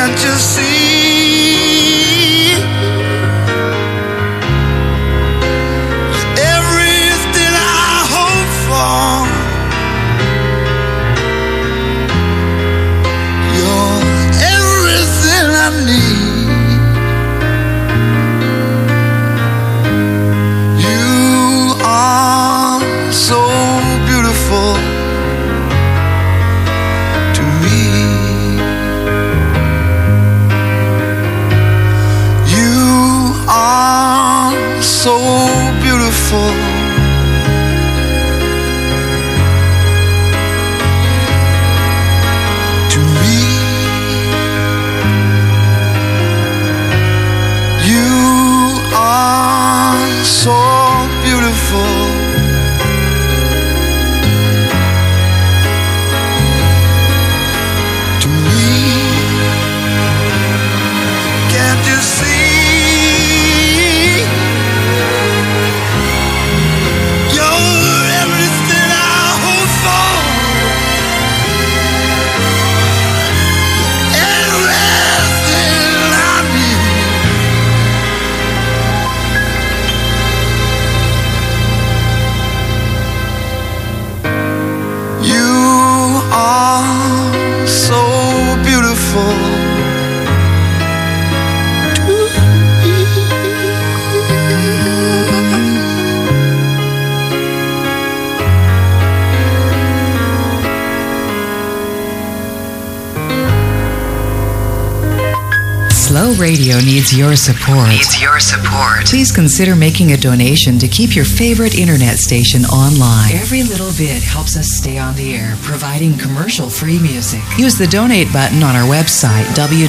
Can't you see? Everything I hope for, you're everything I need. You are so beautiful to me. You are so beautiful to me. You are so beautiful to me. Can't you see? You're everything I hope for, everything I need. You are so beautiful to me. Slow Radio needs your support. Please consider making a donation to keep your favorite internet station online. Every little bit helps us stay on the air, providing commercial-free music. Use the donate button on our website,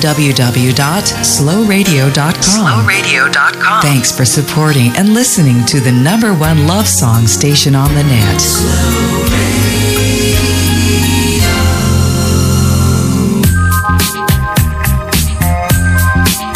www.slowradio.com. Thanks for supporting and listening to the #1 love song station on the net. Slow Radio.